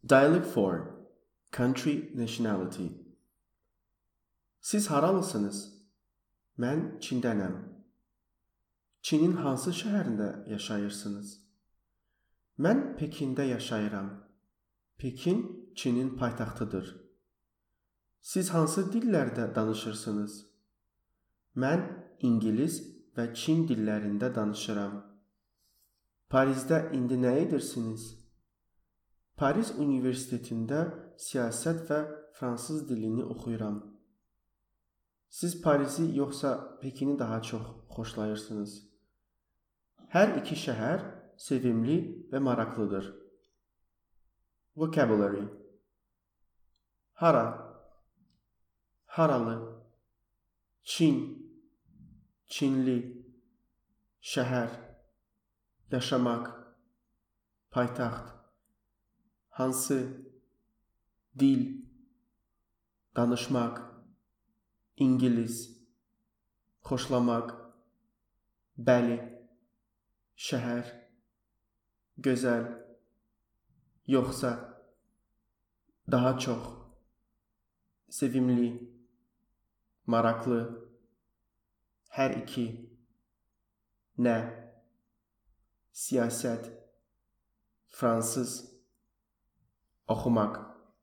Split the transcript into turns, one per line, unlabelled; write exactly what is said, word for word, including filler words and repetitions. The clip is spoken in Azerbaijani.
Dialect four. Country nationality. Siz haralısınız? Mən Çindənəm. Çinin hansı şəhərində yaşayırsınız? Mən Pekində yaşayıram. Pekin Çinin paytaxtıdır. Siz hansı dillərdə danışırsınız? Mən İngilis və Çin dillərində danışıram. Parisdə indi nə edirsiniz? Paris Universitetində siyasət və fransız dilini oxuyuram. Siz Parisi yoxsa Pekini daha çox xoşlayırsınız? Hər iki şəhər sevimli və maraqlıdır. Vocabulary. Hara, haralı, Çin, Çinli, şəhər, yaşamaq, paytaxt, hansı, dil, danışmaq, İngilis, xoşlamaq, bəli, şəhər, gözəl, yoxsa, daha çox, sevimli, maraqlı, hər iki, nə, siyasət, fransız, oxumaq.